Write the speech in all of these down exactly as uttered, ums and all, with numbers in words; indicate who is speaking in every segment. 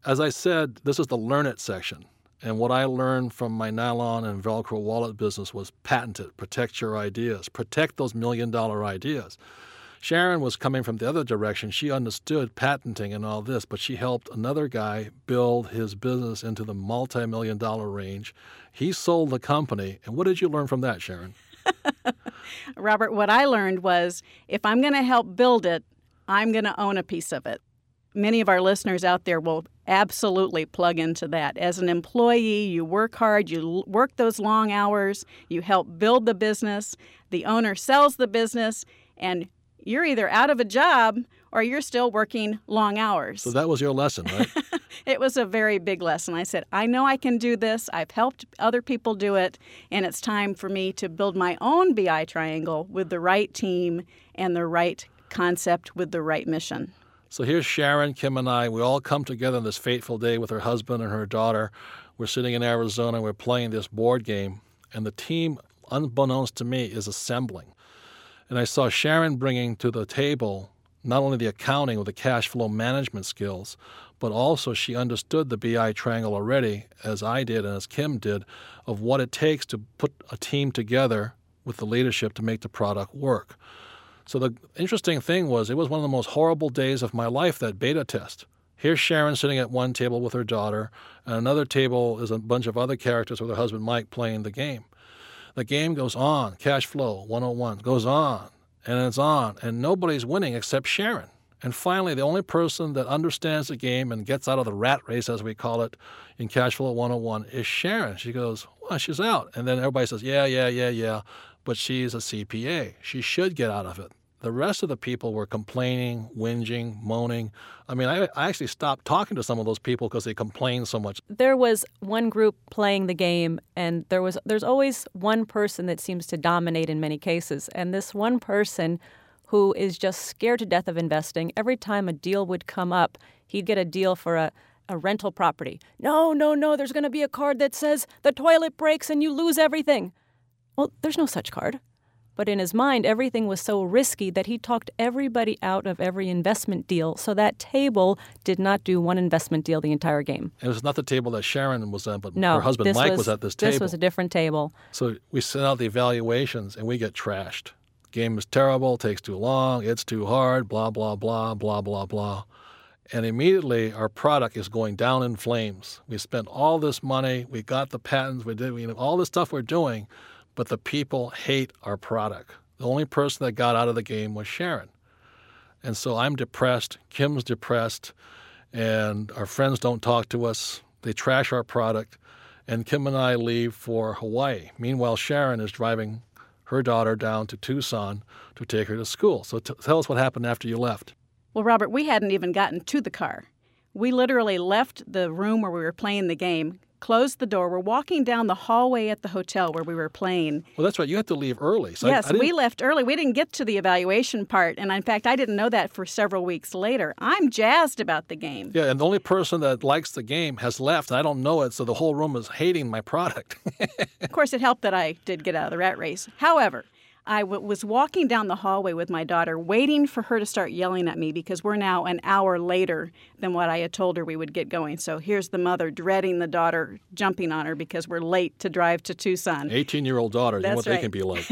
Speaker 1: As I said, this is the Learn It section. And what I learned from my nylon and Velcro wallet business was patent it, protect your ideas, protect those million-dollar ideas. Sharon was coming from the other direction. She understood patenting and all this, but she helped another guy build his business into the multi-million dollar range. He sold the company. And what did you learn from that, Sharon?
Speaker 2: Robert, what I learned was if I'm going to help build it, I'm going to own a piece of it. Many of our listeners out there will absolutely plug into that. As an employee, you work hard, you work those long hours, you help build the business, the owner sells the business, and you're either out of a job or you're still working long hours.
Speaker 1: So that was your lesson, right?
Speaker 2: It was a very big lesson. I said, I know I can do this. I've helped other people do it, and it's time for me to build my own B I triangle with the right team and the right concept with the right mission.
Speaker 1: So here's Sharon, Kim, and I. We all come together on this fateful day with her husband and her daughter. We're sitting in Arizona. We're playing this board game, and the team, unbeknownst to me, is assembling. And I saw Sharon bringing to the table not only the accounting or the cash flow management skills, but also she understood the B I triangle already, as I did and as Kim did, of what it takes to put a team together with the leadership to make the product work. So the interesting thing was it was one of the most horrible days of my life, that beta test. Here's Sharon sitting at one table with her daughter, and another table is a bunch of other characters with her husband Mike playing the game. The game goes on, cash flow one oh one, goes on, and it's on, and nobody's winning except Sharon. And finally, the only person that understands the game and gets out of the rat race, as we call it, in Cash Flow one oh one is Sharon. She goes, well, she's out. And then everybody says, yeah, yeah, yeah, yeah, but she's a C P A. She should get out of it. The rest of the people were complaining, whinging, moaning. I mean, I, I actually stopped talking to some of those people because they complained so much.
Speaker 3: There was one group playing the game, and there was there's always one person that seems to dominate in many cases. And this one person who is just scared to death of investing, every time a deal would come up, he'd get a deal for a, a rental property. No, no, no, there's going to be a card that says the toilet breaks and you lose everything. Well, there's no such card. But in his mind, everything was so risky that he talked everybody out of every investment deal. So that table did not do one investment deal the entire game.
Speaker 1: It was not the table that Sharon was at, but
Speaker 3: no,
Speaker 1: her husband Mike was, was at this table.
Speaker 3: This was a different table.
Speaker 1: So we send out the evaluations, and we get trashed. Game is terrible, takes too long, it's too hard, blah, blah, blah, blah, blah, blah. And immediately our product is going down in flames. We spent all this money, we got the patents, we did we, all this stuff we're doing, but the people hate our product. The only person that got out of the game was Sharon. And so I'm depressed, Kim's depressed, and our friends don't talk to us. They trash our product, and Kim and I leave for Hawaii. Meanwhile, Sharon is driving her daughter down to Tucson to take her to school. So t- tell us what happened after you left.
Speaker 2: Well, Robert, we hadn't even gotten to the car. We literally left the room where we were playing the game, closed the door. We're walking down the hallway at the hotel where we were playing.
Speaker 1: Well, that's right. You had to leave early. So
Speaker 2: yes,
Speaker 1: I, I
Speaker 2: we left early. We didn't get to the evaluation part. And in fact, I didn't know that for several weeks later. I'm jazzed about the game.
Speaker 1: Yeah, and the only person that likes the game has left. I don't know it, so the whole room is hating my product.
Speaker 2: Of course, it helped that I did get out of the rat race. However, I w- was walking down the hallway with my daughter, waiting for her to start yelling at me because we're now an hour later than what I had told her we would get going. So here's the mother dreading the daughter jumping on her because we're late to drive to Tucson.
Speaker 1: eighteen-year-old daughter, you know what
Speaker 2: right.
Speaker 1: they can be like.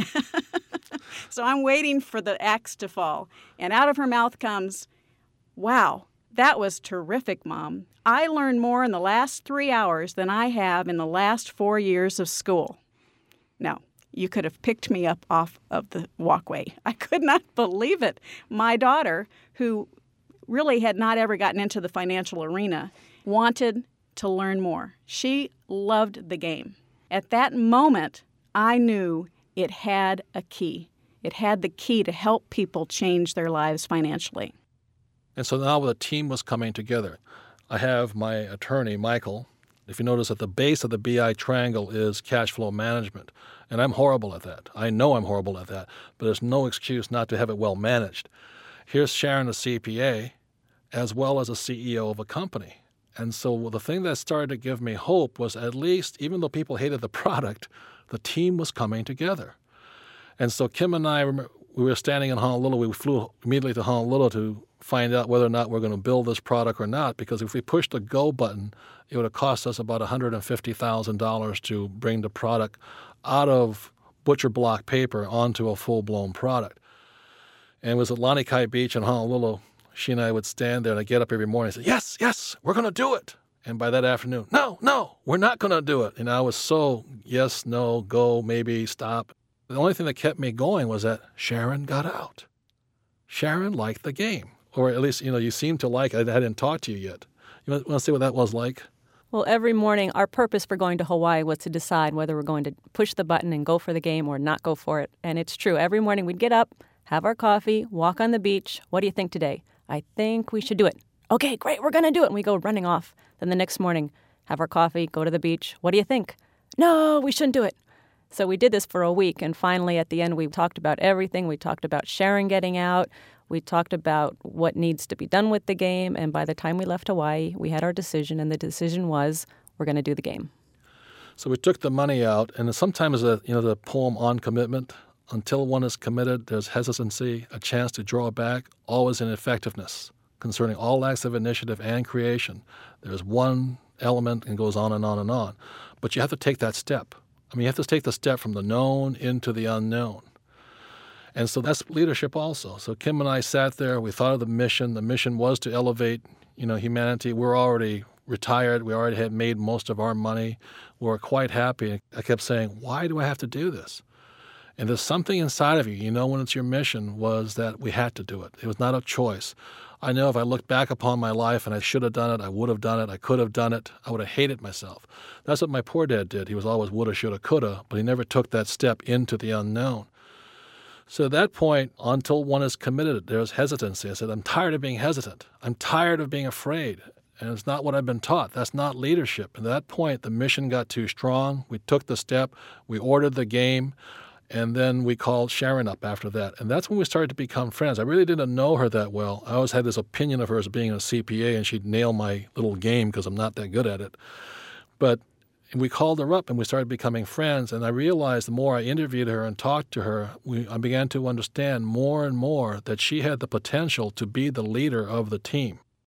Speaker 2: So I'm waiting for the axe to fall. And out of her mouth comes, wow, that was terrific, Mom. I learned more in the last three hours than I have in the last four years of school. No. You could have picked me up off of the walkway. I could not believe it. My daughter, who really had not ever gotten into the financial arena, wanted to learn more. She loved the game. At that moment, I knew it had a key. It had the key to help people change their lives financially.
Speaker 1: And so now the team was coming together. I have my attorney, Michael. If you notice, at the base of the B I triangle is cash flow management. And I'm horrible at that. I know I'm horrible at that, but there's no excuse not to have it well managed. Here's Sharon, a C P A, as well as a C E O of a company. And so the thing that started to give me hope was at least, even though people hated the product, the team was coming together. And so Kim and I, we were standing in Honolulu. We flew immediately to Honolulu to find out whether or not we're going to build this product or not, because if we pushed the go button, it would have cost us about one hundred fifty thousand dollars to bring the product out of butcher block paper onto a full-blown product. And it was at Lanikai Beach in Honolulu. She and I would stand there, and I'd get up every morning and say, yes, yes, we're going to do it. And by that afternoon, no, no, we're not going to do it. And I was so yes, no, go, maybe, stop. The only thing that kept me going was that Sharon got out. Sharon liked the game. Or at least, you know, you seemed to like it. I hadn't talked to you yet. You want to see what that was like?
Speaker 3: Well, every morning, our purpose for going to Hawaii was to decide whether we're going to push the button and go for the game or not go for it. And it's true. Every morning we'd get up, have our coffee, walk on the beach. What do you think today? I think we should do it. Okay, great, we're going to do it. And we go running off. Then the next morning, have our coffee, go to the beach. What do you think? No, we shouldn't do it. So we did this for a week. And finally, at the end, we talked about everything. We talked about Sharon getting out. We talked about what needs to be done with the game. And by the time we left Hawaii, we had our decision. And the decision was, we're going to do the game.
Speaker 1: So we took the money out. And sometimes, the, you know, the poem On Commitment, until one is committed, there's hesitancy, a chance to draw back, always ineffectiveness. Concerning all acts of initiative and creation, there's one element and goes on and on and on. But you have to take that step. I mean, you have to take the step from the known into the unknown. And so that's leadership also. So Kim and I sat there. We thought of the mission. The mission was to elevate, you know, humanity. We're already retired. We already had made most of our money. We were quite happy. I kept saying, why do I have to do this? And there's something inside of you, you know, when it's your mission, was that we had to do it. It was not a choice. I know if I looked back upon my life and I should have done it, I would have done it, I could have done it, I would have hated myself. That's what my poor dad did. He was always woulda, shoulda, coulda, but he never took that step into the unknown. So at that point, until one is committed, there's hesitancy. I said, I'm tired of being hesitant. I'm tired of being afraid. And it's not what I've been taught. That's not leadership. At that point, the mission got too strong. We took the step. We ordered the game. And then we called Sharon up after that. And that's when we started to become friends. I really didn't know her that well. I always had this opinion of her as being a C P A, and she'd nail my little game because I'm not that good at it. But we called her up, and we started becoming friends. And I realized the more I interviewed her and talked to her, we, I began to understand more and more that she had the potential to be the leader of the team.